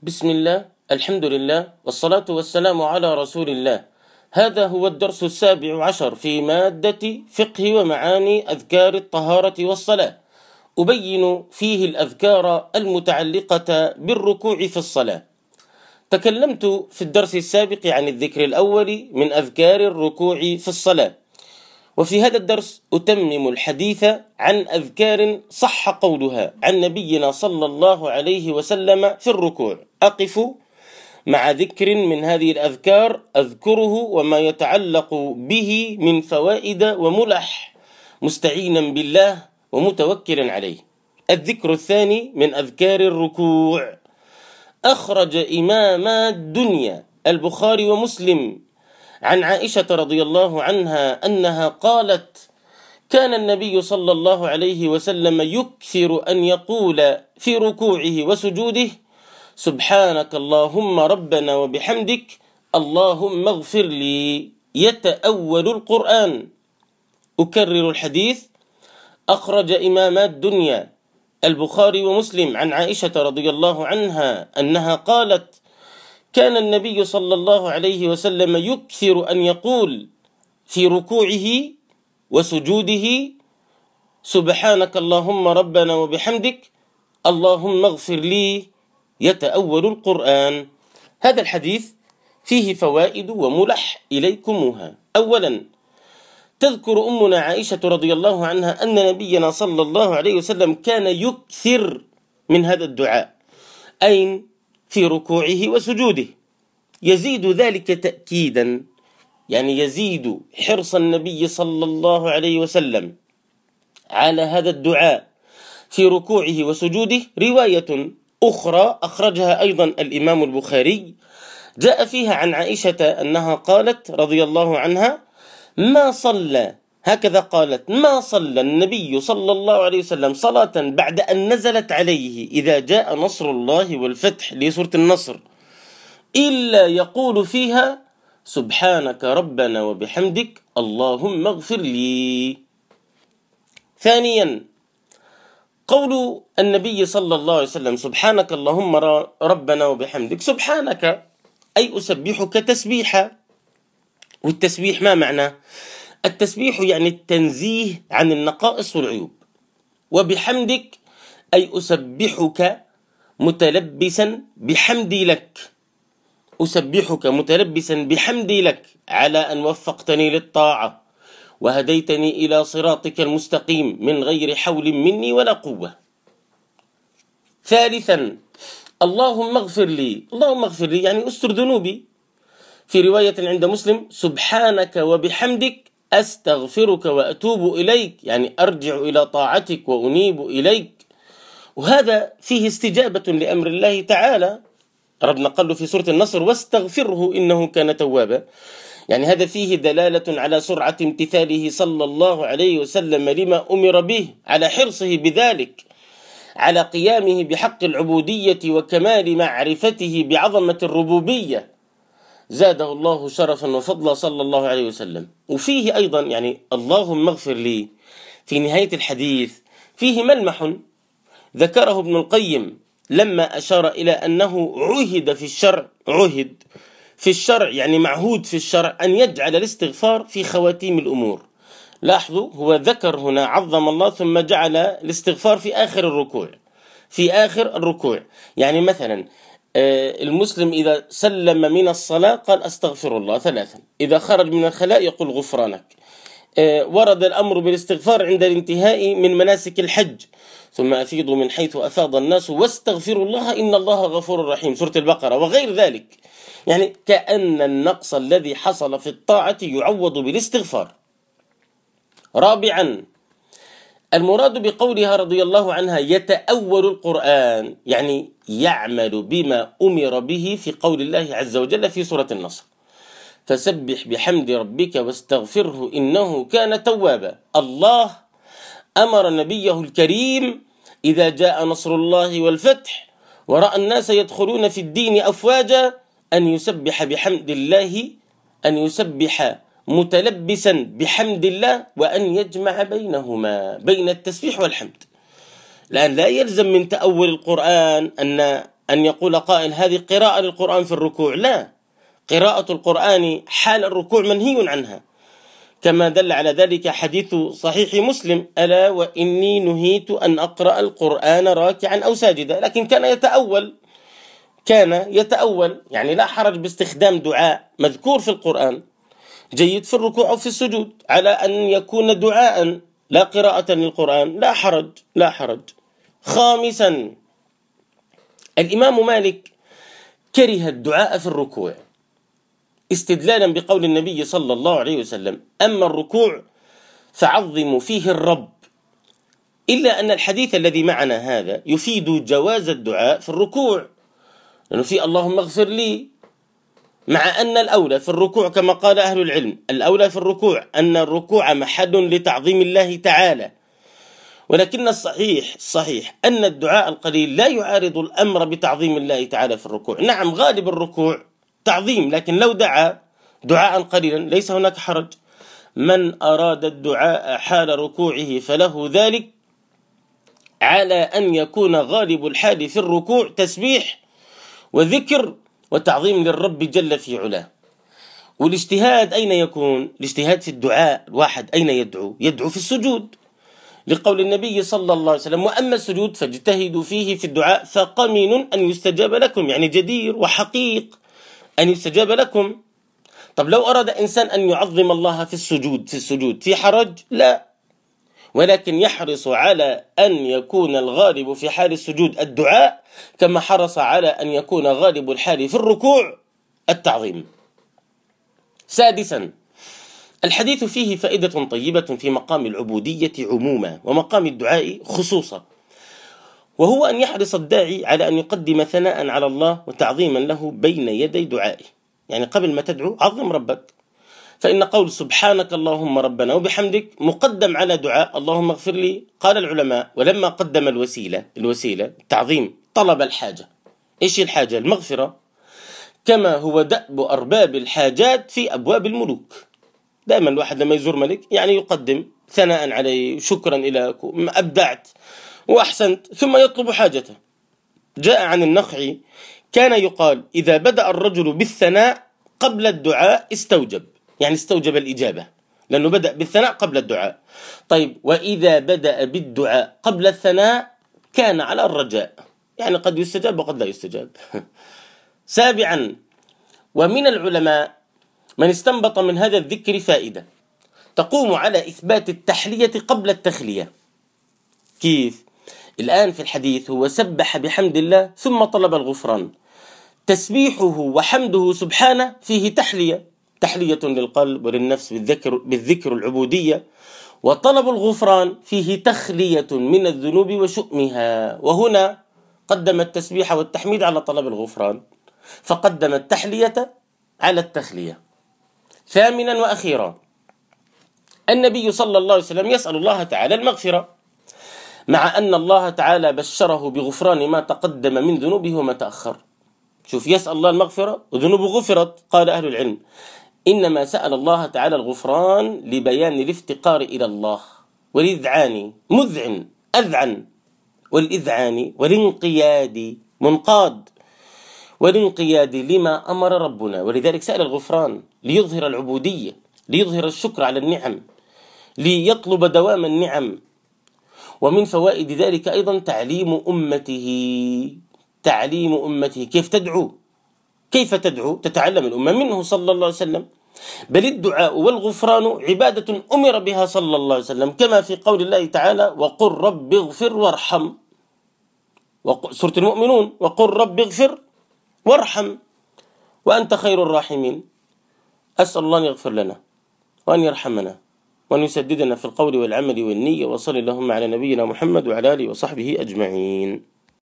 بسم الله، الحمد لله، والصلاة والسلام على رسول الله. هذا هو الدرس 17 في مادة فقه ومعاني أذكار الطهارة والصلاة. أبين فيه الأذكار المتعلقة بالركوع في الصلاة. تكلمت في الدرس السابق عن الذكر الأول من أذكار الركوع في الصلاة، وفي هذا الدرس أتمم الحديث عن أذكار صح قولها عن نبينا صلى الله عليه وسلم في الركوع. أقف مع ذكر من هذه الأذكار أذكره وما يتعلق به من فوائد وملح، مستعينا بالله ومتوكلا عليه. الذكر الثاني من أذكار الركوع: أخرج إمام الدنيا البخاري ومسلم عن عائشة رضي الله عنها أنها قالت: كان النبي صلى الله عليه وسلم يكثر أن يقول في ركوعه وسجوده: سبحانك اللهم ربنا وبحمدك اللهم اغفر لي، يتأول القرآن. أكرر الحديث: أخرج إمام الدنيا البخاري ومسلم عن عائشة رضي الله عنها أنها قالت: كان النبي صلى الله عليه وسلم يكثر أن يقول في ركوعه وسجوده: سبحانك اللهم ربنا وبحمدك اللهم اغفر لي، يتأول القرآن. هذا الحديث فيه فوائد وملح إليكمها. أولا، تذكر أمنا عائشة رضي الله عنها أن نبينا صلى الله عليه وسلم كان يكثر من هذا الدعاء، أين؟ في ركوعه وسجوده. يزيد ذلك تأكيدا، يعني يزيد حرص النبي صلى الله عليه وسلم على هذا الدعاء في ركوعه وسجوده. رواية أخرى أخرجها أيضا الإمام البخاري جاء فيها عن عائشة أنها قالت رضي الله عنها: ما صلى، هكذا قالت، ما صلى النبي صلى الله عليه وسلم صلاة بعد أن نزلت عليه إذا جاء نصر الله والفتح، لسورة النصر، إلا يقول فيها: سبحانك ربنا وبحمدك اللهم اغفر لي. ثانيا، قول النبي صلى الله عليه وسلم: سبحانك اللهم ربنا وبحمدك. سبحانك أي أسبحك تسبيحا. والتسبيح ما معناه؟ التسبيح يعني التنزيه عن النقائص والعيوب. وبحمدك أي أسبحك متلبسا بحمدي لك، أسبحك متلبسا بحمدي لك على أن وفقتني للطاعة وهديتني إلى صراطك المستقيم من غير حول مني ولا قوة. ثالثا، اللهم اغفر لي. اللهم اغفر لي يعني أستر ذنوبي. في رواية عند مسلم: سبحانك وبحمدك أستغفرك وأتوب إليك، يعني أرجع إلى طاعتك وأنيب إليك. وهذا فيه استجابة لأمر الله تعالى. ربنا قال له في سورة النصر: واستغفره إنه كان توابا. يعني هذا فيه دلالة على سرعة امتثاله صلى الله عليه وسلم لما أمر به، على حرصه بذلك، على قيامه بحق العبودية وكمال معرفته بعظمة الربوبية. زاده الله شرفا وفضلا صلى الله عليه وسلم. وفيه أيضا يعني اللهم اغفر لي في نهاية الحديث فيه ملمح ذكره ابن القيم لما أشار إلى أنه عهد في الشرع يعني معهود في الشرع أن يجعل الاستغفار في خواتيم الأمور. لاحظوا، هو ذكر هنا عظم الله ثم جعل الاستغفار في آخر الركوع. يعني مثلا المسلم إذا سلم من الصلاة قال أستغفر الله 3، إذا خرج من الخلاء يقول غفرانك. ورد الأمر بالاستغفار عند الانتهاء من مناسك الحج: ثم أفيضوا من حيث أفاض الناس واستغفروا الله إن الله غفور رحيم، سورة البقرة، وغير ذلك. يعني كأن النقص الذي حصل في الطاعة يعوض بالاستغفار. رابعا، المراد بقولها رضي الله عنها يتأول القرآن، يعني يعمل بما أمر به في قول الله عز وجل في سورة النصر: فسبح بحمد ربك واستغفره إنه كان توابا. الله أمر نبيه الكريم إذا جاء نصر الله والفتح ورأى الناس يدخلون في الدين أفواجا أن يسبح بحمد الله، أن يسبح متلبسا بحمد الله، وأن يجمع بينهما، بين التسبيح والحمد. لأن لا يلزم من تأول القرآن أن أن يقول قائل هذه قراءة للقرآن في الركوع. لا، قراءة القرآن حال الركوع منهي عنها، كما دل على ذلك حديث صحيح مسلم: ألا وإني نهيت أن أقرأ القرآن راكعا أو ساجدا. لكن كان يتأول، يعني لا حرج باستخدام دعاء مذكور في القرآن جيد في الركوع أو في السجود على أن يكون دعاء لا قراءة للقرآن، لا حرج. خامسا، الإمام مالك كره الدعاء في الركوع استدلالا بقول النبي صلى الله عليه وسلم: أما الركوع فعظموا فيه الرب، إلا أن الحديث الذي معنا هذا يفيد جواز الدعاء في الركوع، لأنه في اللهم اغفر لي، مع أن الأولى في الركوع كما قال أهل العلم، الأولى في الركوع أن الركوع محل لتعظيم الله تعالى، ولكن الصحيح أن الدعاء القليل لا يعارض الأمر بتعظيم الله تعالى في الركوع. نعم، غالب الركوع تعظيم، لكن لو دعا دعاء قليلا ليس هناك حرج. من أراد الدعاء حال ركوعه فله ذلك، على أن يكون غالب الحال في الركوع تسبيح وذكر وتعظيم للرب جل في علاه. والاجتهاد أين يكون؟ الاجتهاد في الدعاء. الواحد أين يدعو في السجود، لقول النبي صلى الله عليه وسلم: وأما السجود فاجتهدوا فيه في الدعاء فقمن أن يستجاب لكم، يعني جدير وحقيق أن يستجاب لكم. طب لو أراد إنسان أن يعظم الله في السجود في حرج؟ لا، ولكن يحرص على أن يكون الغالب في حال السجود الدعاء، كما حرص على أن يكون غالب الحال في الركوع التعظيم. سادسا، الحديث فيه فائدة طيبة في مقام العبودية عموما ومقام الدعاء خصوصا، وهو أن يحرص الداعي على أن يقدم ثناء على الله وتعظيما له بين يدي دعائه. يعني قبل ما تدعو عظم ربك، فإن قول سبحانك اللهم ربنا وبحمدك مقدم على دعاء اللهم اغفر لي. قال العلماء: ولما قدم الوسيلة التعظيم طلب الحاجة. إيش الحاجة؟ المغفرة، كما هو دأب أرباب الحاجات في أبواب الملوك. دائما الواحد لما يزور ملك يعني يقدم ثناء عليه، شكرا إلى أبدعت وأحسنت، ثم يطلب حاجته. جاء عن النخعي كان يقال: إذا بدأ الرجل بالثناء قبل الدعاء استوجب الإجابة، لأنه بدأ بالثناء قبل الدعاء. طيب، وإذا بدأ بالدعاء قبل الثناء كان على الرجاء، يعني قد يستجاب وقد لا يستجاب. سابعا، ومن العلماء من استنبط من هذا الذكر فائدة تقوم على إثبات التحلية قبل التخلية. كيف؟ الآن في الحديث هو سبح بحمد الله ثم طلب الغفران. تسبيحه وحمده سبحانه فيه تحلية للقلب وللنفس بالذكر العبودية، وطلب الغفران فيه تخلية من الذنوب وشؤمها. وهنا قدم التسبيح والتحميد على طلب الغفران، فقدم التحلية على التخلية. ثامنا وأخيرا، النبي صلى الله عليه وسلم يسأل الله تعالى المغفرة، مع أن الله تعالى بشره بغفران ما تقدم من ذنوبه وما تأخر. شوف، يسأل الله المغفرة وذنوبه غفرت. قال أهل العلم: إنما سأل الله تعالى الغفران لبيان الافتقار إلى الله والإذعان، أذعن والإذعان والانقياد، منقاد والانقياد لما أمر ربنا. ولذلك سأل الغفران ليظهر العبودية، ليظهر الشكر على النعم، ليطلب دوام النعم. ومن فوائد ذلك أيضا تعليم أمته كيف تدعو تتعلم الأمة منه صلى الله عليه وسلم. بل الدعاء والغفران عبادة أمر بها صلى الله عليه وسلم، كما في قول الله تعالى: وقل رب اغفر وارحم، سورة المؤمنون: وقل رب اغفر وارحم وأنت خير الراحمين. أسأل الله أن يغفر لنا وأن يرحمنا وأن يسددنا في القول والعمل والنية. وصلى اللهم على نبينا محمد وعلى آله وصحبه أجمعين.